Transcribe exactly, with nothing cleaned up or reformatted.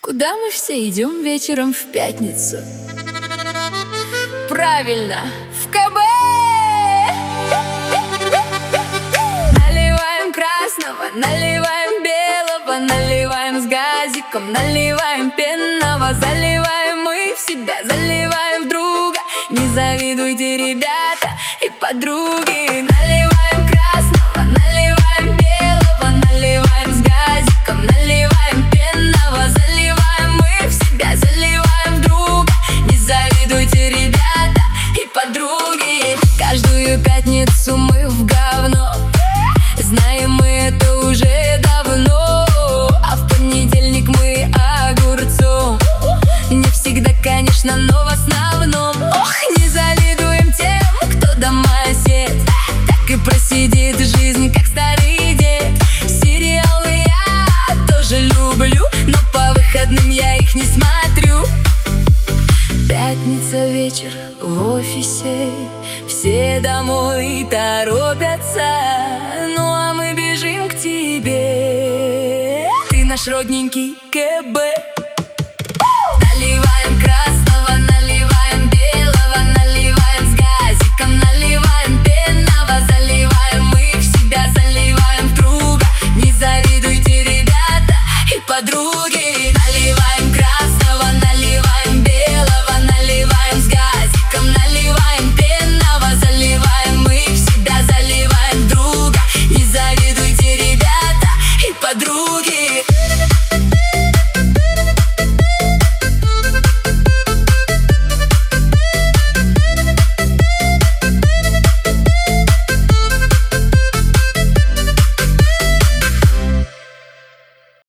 Куда мы все идем вечером в пятницу? Правильно, в КБ! Наливаем красного, наливаем белого, наливаем с газиком, наливаем пенного. Заливаем мы в себя, заливаем в друга. Не завидуйте, ребята и подруги. Наливаем красного, наливаем белого, наливаем с газиком, наливаем пенного. Заливаем мы в себя, заливаем в друга. Не завидуйте, ребята и подруги. Каждую пятницу мы в говно, знаем мы это уже давно. А в понедельник мы огурцом. Не всегда, конечно, но в основном. Ох, не завидуем тем, кто дома сидит, так и просидит жизнь, как старый дед. Сериалы я тоже люблю, но по выходным я их не смотрю. Пятница вечер в офисе, все домой торопятся, ну а мы бежим к тебе. Ты наш родненький КБ. Наливаем красного, наливаем белого, наливаем с газиком, наливаем пенного. Заливаем мы в себя, заливаем в друга. Не завидуйте, ребята и подруги.